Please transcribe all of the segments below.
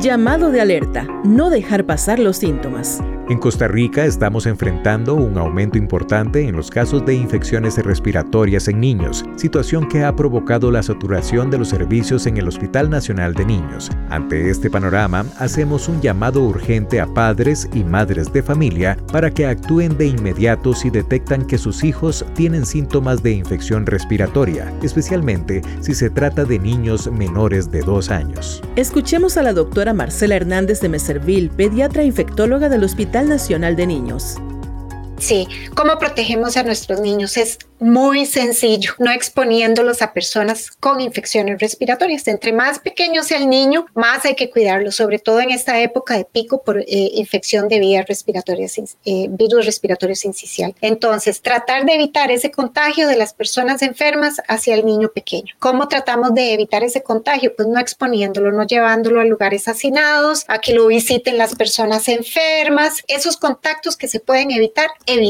Llamado de alerta, no dejar pasar los síntomas. En Costa Rica estamos enfrentando un aumento importante en los casos de infecciones respiratorias en niños, situación que ha provocado la saturación de los servicios en el Hospital Nacional de Niños. Ante este panorama, hacemos un llamado urgente a padres y madres de familia para que actúen de inmediato si detectan que sus hijos tienen síntomas de infección respiratoria, especialmente si se trata de niños menores de 2 años. Escuchemos a la doctora Marcela Hernández de Meservil, pediatra infectóloga del Hospital Nacional de Niños. Sí, ¿cómo protegemos a nuestros niños? Es muy sencillo, no exponiéndolos a personas con infecciones respiratorias. Entre más pequeño sea el niño, más hay que cuidarlo, sobre todo en esta época de pico por infección de vías respiratorias, virus respiratorio sincicial. Entonces, tratar de evitar ese contagio de las personas enfermas hacia el niño pequeño. ¿Cómo tratamos de evitar ese contagio? Pues no exponiéndolo, no llevándolo a lugares hacinados, a que lo visiten las personas enfermas. Esos contactos que se pueden evitarlos.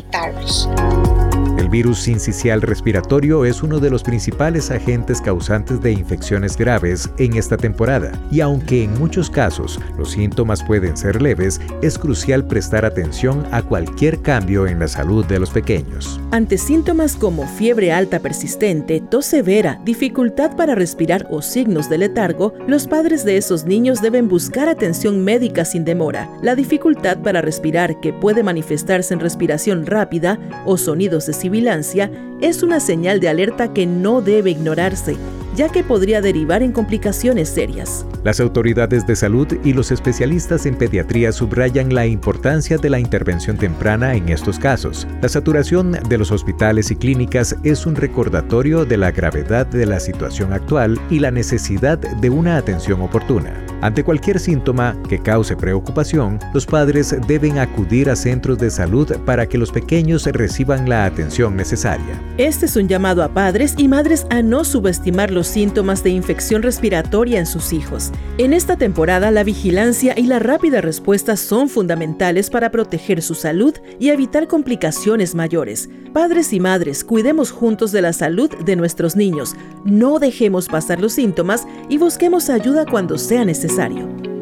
El virus sincicial respiratorio es uno de los principales agentes causantes de infecciones graves en esta temporada, y aunque en muchos casos los síntomas pueden ser leves, es crucial prestar atención a cualquier cambio en la salud de los pequeños. Ante síntomas como fiebre alta persistente, tos severa, dificultad para respirar o signos de letargo, los padres de esos niños deben buscar atención médica sin demora. La dificultad para respirar, que puede manifestarse en respiración rápida o sonidos de sibilancia, es una señal de alerta que no debe ignorarse, ya que podría derivar en complicaciones serias. Las autoridades de salud y los especialistas en pediatría subrayan la importancia de la intervención temprana en estos casos. La saturación de los hospitales y clínicas es un recordatorio de la gravedad de la situación actual y la necesidad de una atención oportuna. Ante cualquier síntoma que cause preocupación, los padres deben acudir a centros de salud para que los pequeños reciban la atención necesaria. Este es un llamado a padres y madres a no subestimar los síntomas de infección respiratoria en sus hijos. En esta temporada, la vigilancia y la rápida respuesta son fundamentales para proteger su salud y evitar complicaciones mayores. Padres y madres, cuidemos juntos de la salud de nuestros niños. No dejemos pasar los síntomas y busquemos ayuda cuando sea necesario.